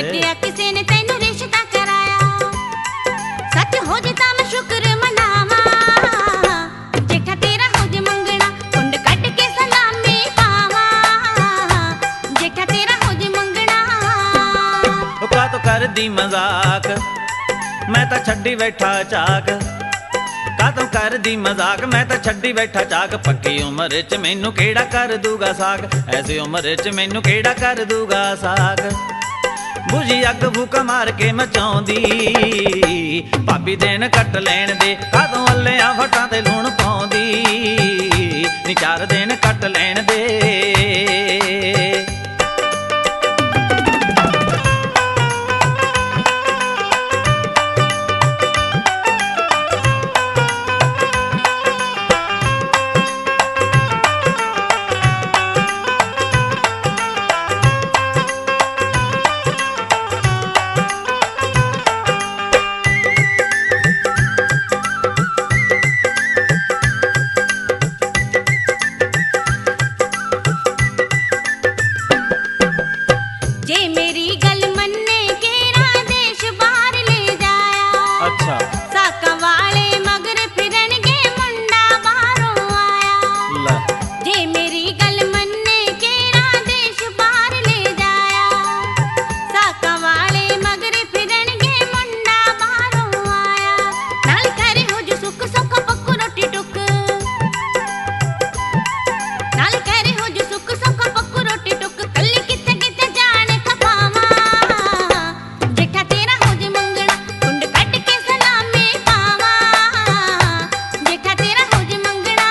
ਲੱਗਿਆ ਕਿਸੇ ਨੇ ਤੈਨੂੰ ਰਿਸ਼ਤਾ ਕਰਾਇਆ। ਸੱਚ ਹੋ ਜੇ ਤਾਂ ਮੈਂ ਸ਼ੁਕਰ ਮਨਾਵਾਂ, ਜੇਠਾ ਤੇਰਾ ਹੋ ਜੇ ਮੰਗਣਾ ਕੁੰਡ ਕੱਢ ਕੇ ਸਲਾਮੀ ਪਾਵਾਂ। ਜੇਠਾ ਤੇਰਾ ਹੋ ਜੇ ਮੰਗਣਾ। ਉਹ ਕਾਹਤੋਂ ਕਰਦੀ ਮਜ਼ਾਕ, ਮੈਂ ਤਾਂ ਛੱਡੀ ਬੈਠਾ ਚਾਕ। ਕਾਹਤੋਂ ਕਰਦੀ ਮਜ਼ਾਕ, ਮੈਂ ਤਾਂ ਛੱਡੀ ਬੈਠਾ ਚਾਕ। ਪੱਕੀ ਉਮਰ 'ਚ ਮੈਨੂੰ ਕਿਹੜਾ ਕਰ ਦੂਗਾ ਸਾਕ, ਐਸੀ ਉਮਰ 'ਚ ਮੈਨੂੰ ਕਿਹੜਾ ਕਰ ਦੂਗਾ ਸਾਕ। ਬੁਝੀ ਅੱਗ ਫੂਕ ਮਾਰ ਕੇ ਮਚਾਉਂਦੀ, ਭਾਬੀ ਦਿਨ ਕੱਟ ਲੈਣ ਦੇ। ਕਾਹਤੋਂ ਅੱਲਿਆਂ ਫਟਾਂ ਤੇ ਲੂਣ ਪਾਉਂਦੀ, ਨੀ 4 ਦਿਨ ਕੱਟ ਲੈਣ ਦੇ। ਜੇ ਮੇਰੀ ਗੱਲ ਮੰਨੇ ਕਿਹੜਾ ਦੇਸ਼ ਬਾਹਰ ਲੈ ਜਾਇਆ। ਅੱਛਾ ਸਾਕਾਂ ਵਾਲੇ ਮਗਰ ਫਿਰਨਗੇ ਮੁੰਡਾ ਬਾਹਰੋਂ ਆਇਆ। ਲੈ ਜੇ ਮੇਰੀ ਗੱਲ ਮੰਨੇ ਕਿਹੜਾ ਦੇਸ਼ ਬਾਹਰ ਲੈ ਜਾਇਆ। ਸਾਕਾਂ ਵਾਲੇ ਮਗਰ ਫਿਰਨਗੇ ਮੁੰਡਾ ਬਾਹਰੋਂ ਆਇਆ। ਨਾਲ ਘਰੇ ਹੋ ਜੂ ਸੁੱਖ ਸੁੱਖ ਪੱਕੂ ਰੋਟੀ ਟੁੱਕ। ਨਾਲ ਘਰੇ ਹੋ ਜੂ ਸੁੱਖ ਸੁੱਖ ਪੱਕੂ ਰੋਟੀ ਟੁੱਕ। ਕੱਲੀ ਕਿੱਥੇ ਕਿੱਥੇ ਜਾਣ ਖਪਾਵਾਂ, ਜੇਠਾ ਤੇਰਾ ਹੋ ਜੇ ਮੰਗਣਾ ਕੁੰਡ ਕੱਢ ਕੇ ਸਲਾਮੀ ਪਾਵਾਂ। ਜੇਠਾ ਤੇਰਾ ਹੋ ਜੇ ਮੰਗਣਾ।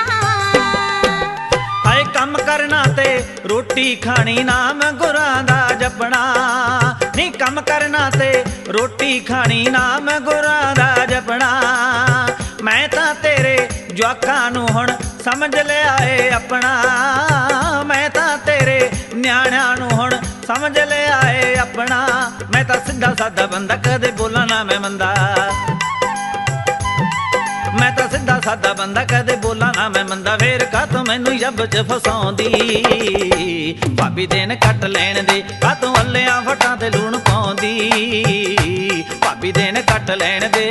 ਹਾਏ ਕੰਮ ਕਰਨਾ ਤੇ ਰੋਟੀ ਖਾਣੀ, ਨਾਮ ਗੁਰਾਂ ਦਾ ਜਪਣਾ। ਨੀ ਕੰਮ ਕਰਨਾ ਤੇ ਰੋਟੀ ਖਾਣੀ, ਨਾਮ ਗੁਰਾਂ ਦਾ ਜਪਣਾ। ਮੈਂ ਤਾਂ ਤੇਰੇ ਜਵਾਕਾਂ ਨੂੰ ਹੁਣ ਸਮਝ ਲਿਆ ਏ ਆਪਣਾ। ਮੈਂ ਤਾਂ ਤੇਰੇ ਨਿਆਣਿਆਂ ਨੂੰ ਹੁਣ ਸਮਝ ਲਿਆ ਏ ਆਪਣਾ। ਮੈਂ ਤਾਂ ਸਿੱਧਾ ਸਾਦਾ ਬੰਦਾ, ਕਦੇ ਬੋਲਾਂ ਨਾ ਮੈਂ ਮੰਦਾ। ਮੈਂ ਤਾਂ ਸਿੱਧਾ ਸਾਦਾ ਬੰਦਾ, ਕਦੇ ਬੋਲਾਂ ਨਾ ਮੈਂ ਮੰਦਾ। ਫੇਰ ਕਾਹਤੋਂ ਮੈਨੂੰ ਜੱਬ 'ਚ ਫਸਾਉਂਦੀ, ਭਾਬੀ ਦਿਨ ਕੱਟ ਲੈਣ ਦੇ। ਕਾਹਤੋਂ ਅੱਲਿਆਂ ਫਟਾਂ ਤੇ ਲੂਣ ਪਾਉਂਦੀ, ਭਾਬੀ ਦਿਨ ਕੱਟ ਲੈਣ ਦੇ।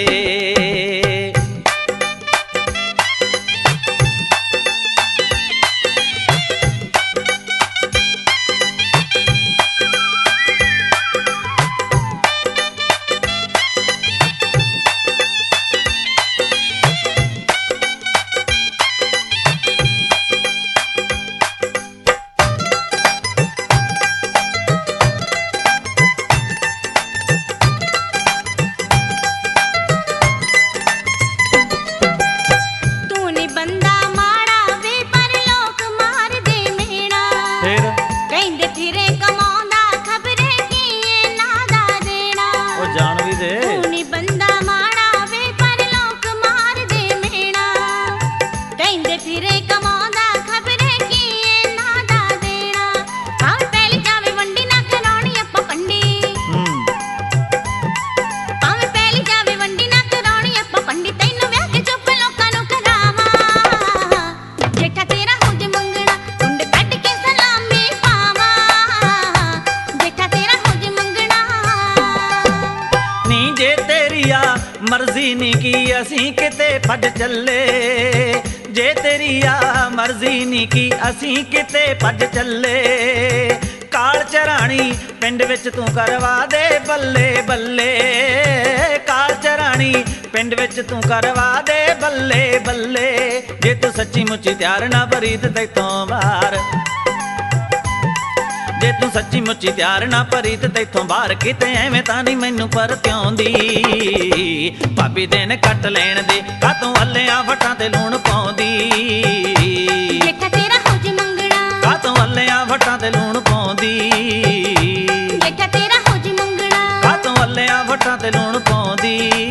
ਤੂੰ ਨੀ ਬੰਦਾ ਮਾੜਾ ਵੇ ਪਰ ਲੋਕ ਮਾਰਦੇ ਮੇਣਾ। ਫੇਰ ਕਹਿੰਦੇ ਫਿਰੇ ਕਮਾਉਂਦਾ ਖਬਰੇ ਕੀ ਇਹਨਾਂ ਦਾ ਦੇਣਾ। ਉਹ ਜਾਣ ਵੀ ਦੇ। ਤੂੰ ਨੀ ਬੰਦਾ ਮਾੜਾ ਵੇ ਪਰ ਲੋਕ ਮਾਰਦੇ ਮੇਣਾ। ਕਹਿੰਦੇ ਫਿਰੇ ਕਮਾਉਂਦਾ ਖਬਰੇ ਕੀ ਇਹਨਾਂ ਦਾ ਦੇਣਾ। ਭਾਵੇਂ ਪਹਿਲੀ ਜਾਵੇ ਵੰਡੀ ਨਾ ਕਰਾਉਣੀ ਆਪਾਂ ਪੰਡੀ। ਭਾਵੇਂ ਪਹਿਲੀ ਜਾਵੇ ਵੰਡੀ ਨਾ ਕਰਾਉਣੀ ਆਪਾਂ ਪੰਡੀ। ਤੈਨੂੰ ਵਿਆਹ ਕੇ ਚੁੱਪ ਲੋਕਾਂ ਨੂੰ ਕਰਾਵਾਂ, ਜੇਠਾ ਤੇਰਾ ਹੋ ਜੇ ਮੰਗਣਾ ਕੁੰਡ ਕੱਢ ਕੇ ਸਲਾਮੀ ਪਾਵਾਂ। ਜੇਠਾ ਤੇਰਾ ਹੋ ਜੇ ਮੰਗਣਾ। ਨੀ ਜੇ ਤੇਰੀ ਆ ਮਰਜ਼ੀ ਨੀ ਕੀ ਅਸੀਂ ਕਿਤੇ ਭੱਜ ਚੱਲੇ। ਜੇ ਤੇਰੀ ਆ ਮਰਜ਼ੀ ਨੀ ਕੀ ਅਸੀਂ ਕਿਤੇ ਭੱਜ ਚੱਲੇ। ਕਾਲ ਚਰਾਣੀ ਪਿੰਡ ਵਿੱਚ ਤੂੰ ਕਰਵਾ ਦੇ ਬੱਲੇ ਬੱਲੇ। ਕਾਲ ਚਰਾਣੀ ਪਿੰਡ ਵਿੱਚ ਤੂੰ ਕਰਵਾ ਦੇ ਬੱਲੇ ਬੱਲੇ। ਜੇ ਤੂੰ ਸੱਚੀ ਮੁੱਚੀ ਤਿਆਰ ਨਾ ਪ੍ਰੀਤ ਤੈਥੋਂ ਬਾਹਰ। ਜੇ ਤੂੰ ਸੱਚੀ ਮੁੱਚੀ ਤਿਆਰ ਨਾ ਪ੍ਰੀਤ ਤੈਥੋਂ ਬਾਹਰ। ਕਿਤੇ ਐਵੇਂ ਤਾਂ ਨਹੀਂ ਮੈਨੂੰ ਪਰਤਿਆਉਂਦੀ, ਭਾਬੀ ਦਿਨ ਕੱਟ ਲੈਣ ਦੇ। ਕਾਹਤੋਂ ਅੱਲਿਆਂ ਫਟਾਂ ਤੇ ਲੂਣ ਪਾਉਂਦੀ, ਜੇਠਾ ਤੇਰਾ ਹੋ ਜੇ ਮੰਗਣਾ। ਕਾਹਤੋਂ ਅੱਲਿਆਂ ਫਟਾਂ ਤੇ ਲੂਣ ਪਾਉਂਦੀ, ਜੇਠਾ ਤੇਰਾ ਹੋ ਜੇ ਮੰਗਣਾ। ਕਾਹਤੋਂ ਅੱਲਿਆਂ ਫਟਾਂ ਤੇ ਲੂਣ ਪਾਉਂਦੀ।